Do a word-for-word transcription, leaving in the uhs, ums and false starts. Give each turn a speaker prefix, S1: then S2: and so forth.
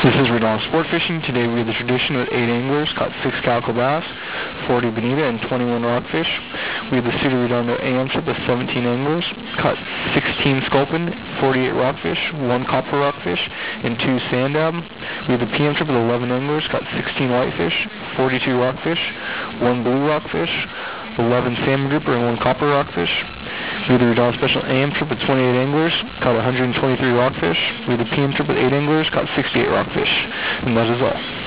S1: This is Redondo Sport Fishing. Today we have the tradition with eight anglers, caught six calico bass, forty bonita, and twenty-one rockfish. We have the Cedar Redondo A M trip with seventeen anglers, caught sixteen sculpin, forty-eight rockfish, one copper rockfish, and two sand dab. We have the P M trip with eleven anglers, caught sixteen whitefish, forty-two rockfish, one blue rockfish, eleven salmon grouper, and one copper rockfish. We have the Redondo Special A M trip with twenty-eight anglers, caught one hundred twenty-three rockfish. We have the P M trip with eight anglers, caught sixty-eight rockfish. And that is all.